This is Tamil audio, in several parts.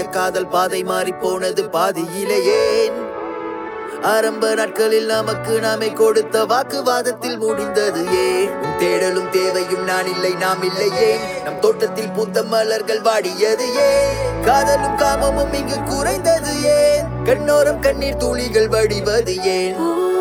காதல் பாதை மாறி போனது பாதியிலேயே ஆரம்ப நாட்களில் நமக்கு நாமே கொடுத்த வாக்குவாதத்தில் முடிந்தது ஏன் தேடலும் தேவையும் நான் இல்லை நாம் இல்லையே நம் தோட்டத்தில் பூத்த மலர்கள் வாடியது ஏன் காதலும் காமமும் இங்கு குறைந்தது ஏன் கண்ணோரம் கண்ணீர் துளிகள் வடிவது ஏன்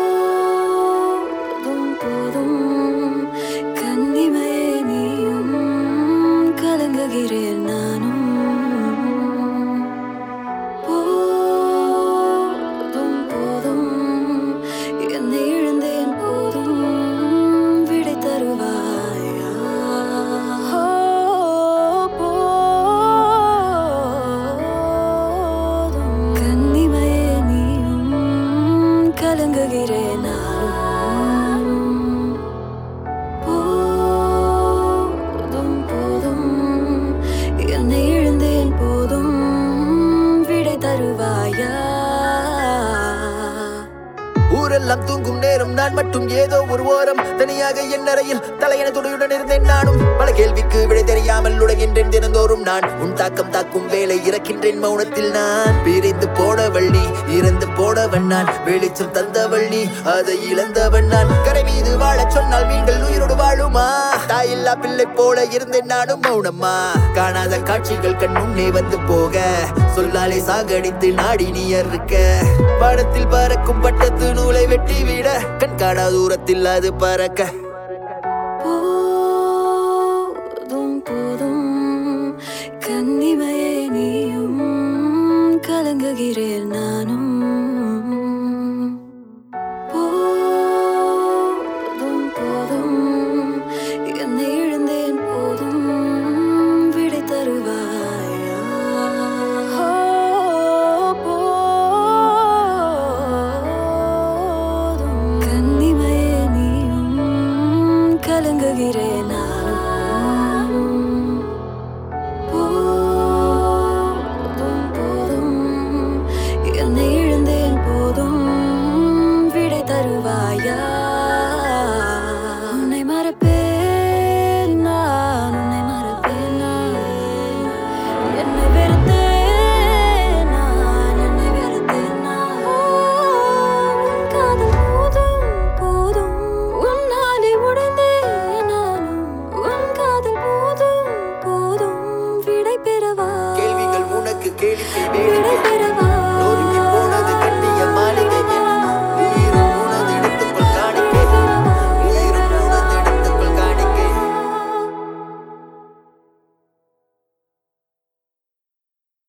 ஊரெல்லாம் தூங்கும் நேரம் நான் மட்டும் ஏதோ ஒரு ஓரம் தனியாக என் அறையில் தலையண துடையுடன் இருந்தேன் நானும் பல கேள்விக்கு விடை தெரியாமல் உலகின்றேன் தினந்தோறும் நான் உன் தாக்கம் தாக்கும் வேலை இறக்கின்றேன் மௌனத்தில் நான் பிரிந்து போனவள் நீ இறந்து போனவன் நான் வெளிச்சம் தந்தவள் நீ அதை இழந்தவன் நான் கரை மீது வாழச் சொன்னால் மீன்கள் உயிரோடு வாழுமா தாயில்லா பிள்ளை போல இருந்தேன் நானும் மௌனமா காணாத காட்சிகள் கண் முன்னே வந்து போக சொல்லாலே சாகடித்து நாடி நீ இருக்க படத்தில் பறக்கும் பட்டத்து நூலை வெட்டி விட கண் காணா தூரத்தில் அது பறக்க கன்னிமையே நீயும் கலங்குகிறேன் நானும் போதும் போதும் என்னை இழந்தேன் போதும் விடை தருவாயா போதும் கன்னிமையே நீயும் கலங்குகிறேன் நானும் என்னை இழந்தேன் போதும் விடை தருவாயா உன்னை மறப்பேன் நான் உன்னை மறப்பேன் நான் என்னை வெறுத்தேன் நான் என்னை வெறுத்தேன் நான் உன் காதல் போதும் போதும் உன்னாலே உடைந்தேன் நானும் உன் காதல் போதும் போதும் விடை பெறவா கேள்விகள் உனக்கு கேள்வி விடை பெறவா